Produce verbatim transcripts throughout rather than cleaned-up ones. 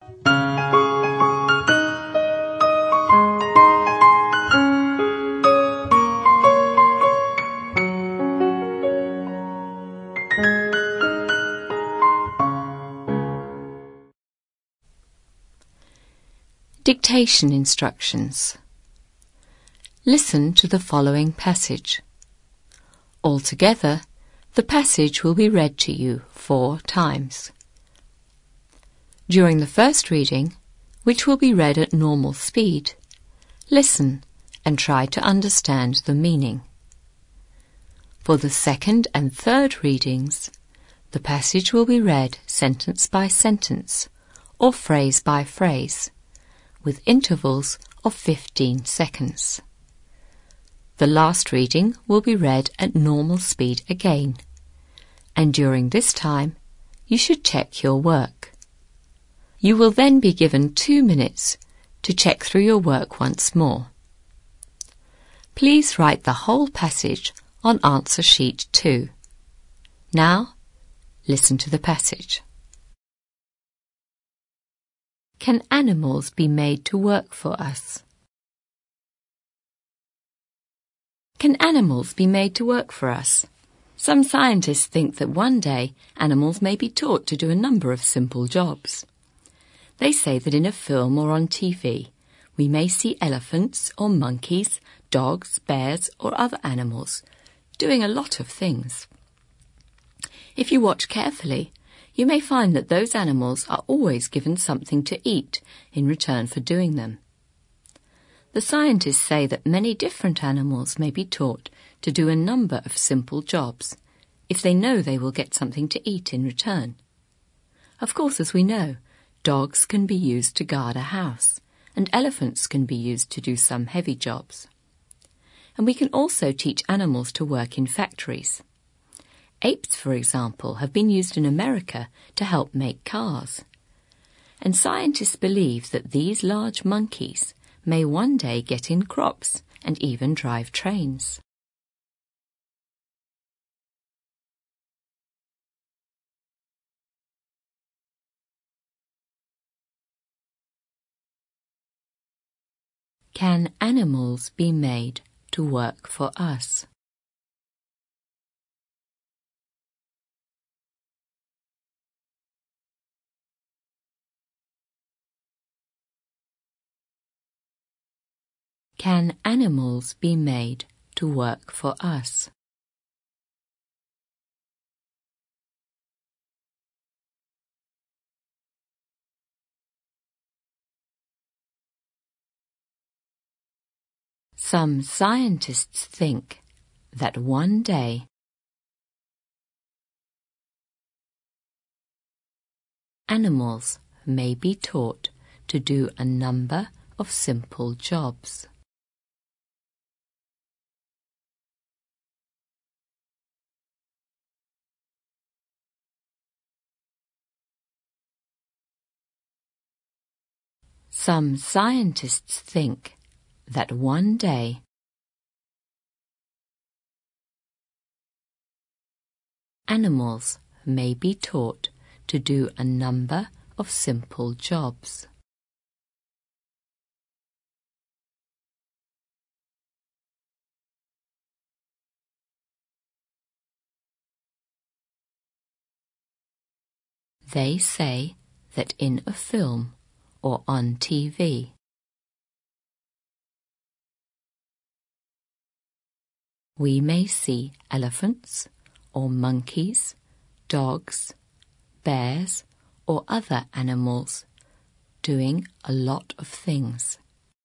Dictation instructions. Listen to the following passage. Altogether, the passage will be read to you four times. During the first reading, which will be read at normal speed, listen and try to understand the meaning. For the second and third readings, the passage will be read sentence by sentence or phrase by phrase, with intervals of fifteen seconds. The last reading will be read at normal speed again, and during this time you should check your work. You will then be given two minutes to check through your work once more. Please write the whole passage on answer sheet two. Now, listen to the passage. Can animals be made to work for us? Can animals be made to work for us? Some scientists think that one day animals may be taught to do a number of simple jobs. They say that in a film or on T V, we may see elephants or monkeys, dogs, bears or other animals doing a lot of things. If you watch carefully, you may find that those animals are always given something to eat in return for doing them. The scientists say that many different animals may be taught to do a number of simple jobs if they know they will get something to eat in return. Of course, as we know, dogs can be used to guard a house, and elephants can be used to do some heavy jobs. And we can also teach animals to work in factories. Apes, for example, have been used in America to help make cars. And scientists believe that these large monkeys may one day get in crops and even drive trains. Can animals be made to work for us? Can animals be made to work for us? Some scientists think that one day animals may be taught to do a number of simple jobs. Some scientists think that one day animals may be taught to do a number of simple jobs. They say that in a film or on T V, we may see elephants or monkeys, dogs, bears or other animals doing a lot of things.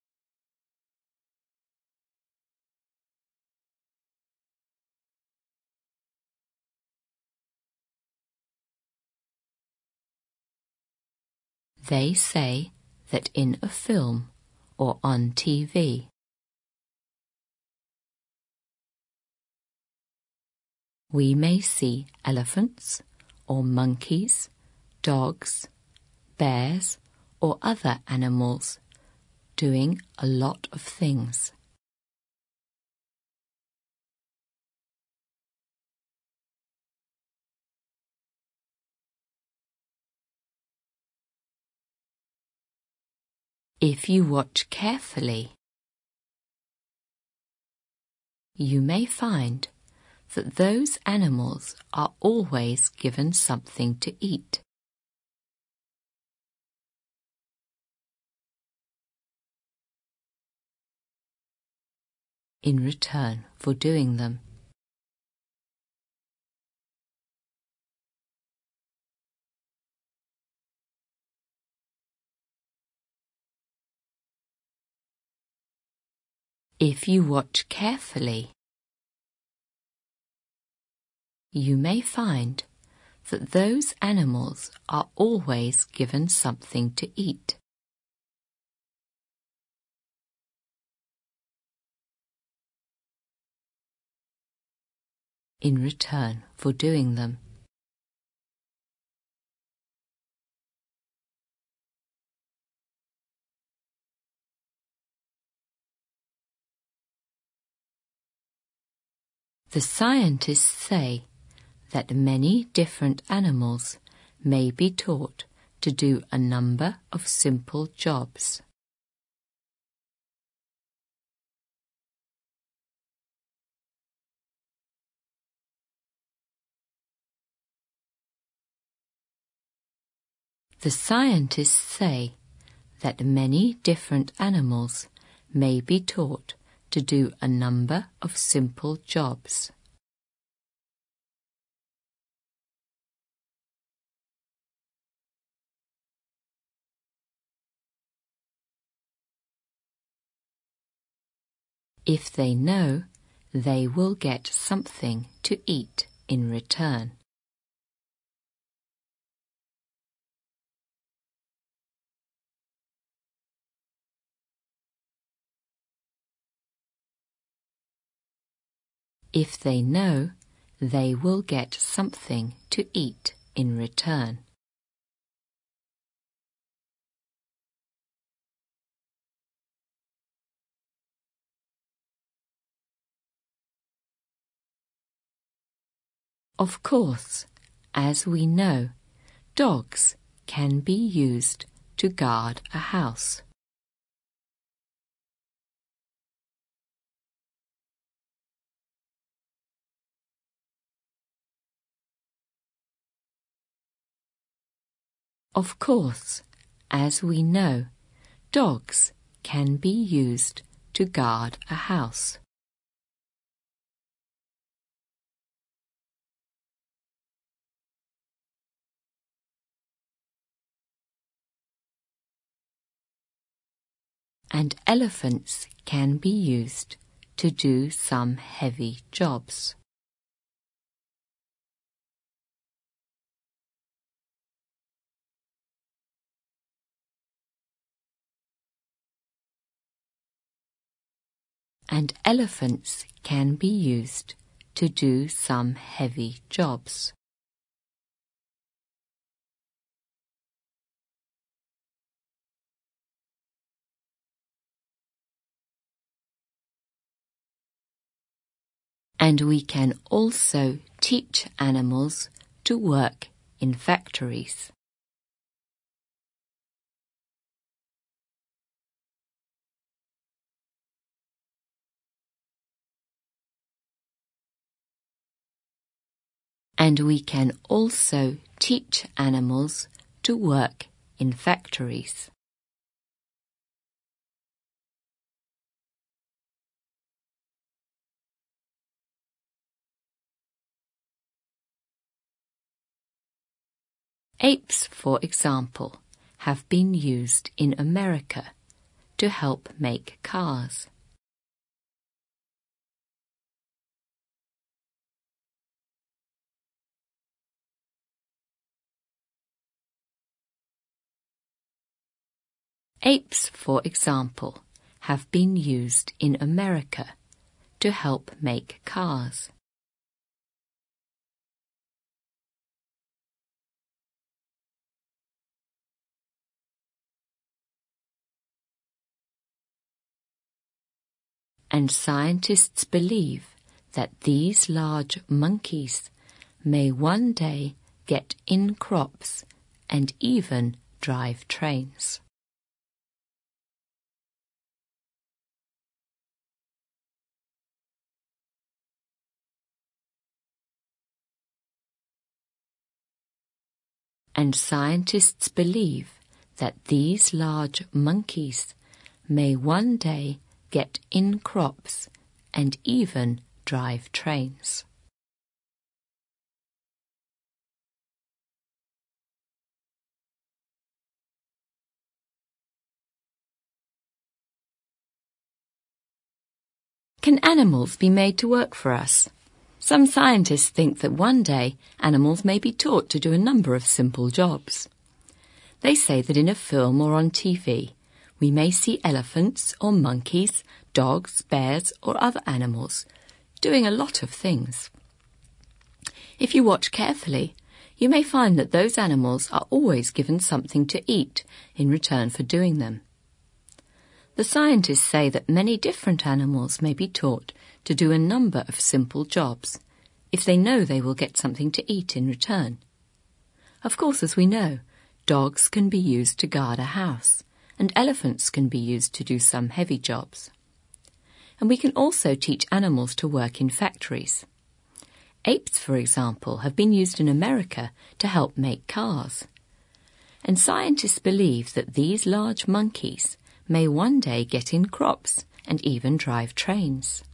They say that in a film or on T V, we may see elephants or monkeys, dogs, bears or other animals doing a lot of things. If you watch carefully, you may find that those animals are always given something to eat. In return for doing them. If you watch carefully, you may find that those animals are always given something to eat. In return for doing them. The scientists say that many different animals may be taught to do a number of simple jobs. The scientists say that many different animals may be taught to do a number of simple jobs. If they know, they will get something to eat in return. If they know, they will get something to eat in return. Of course, as we know, dogs can be used to guard a house. Of course, as we know, dogs can be used to guard a house. And elephants can be used to do some heavy jobs. And elephants can be used to do some heavy jobs. And we can also teach animals to work in factories. And we can also teach animals to work in factories. Apes, for example, have been used in America to help make cars. Apes, for example, have been used in America to help make cars. And scientists believe that these large monkeys may one day get in crops and even drive trains. And scientists believe that these large monkeys may one day get in crops and even drive trains. Can animals be made to work for us? Some scientists think that one day animals may be taught to do a number of simple jobs. They say that in a film or on T V, we may see elephants or monkeys, dogs, bears or other animals doing a lot of things. If you watch carefully, you may find that those animals are always given something to eat in return for doing them. The scientists say that many different animals may be taught to do a number of simple jobs if they know they will get something to eat in return. Of course, as we know, dogs can be used to guard a house, and elephants can be used to do some heavy jobs. And we can also teach animals to work in factories. Apes, for example, have been used in America to help make cars. And scientists believe that these large monkeys may one day get in crops and even drive trains.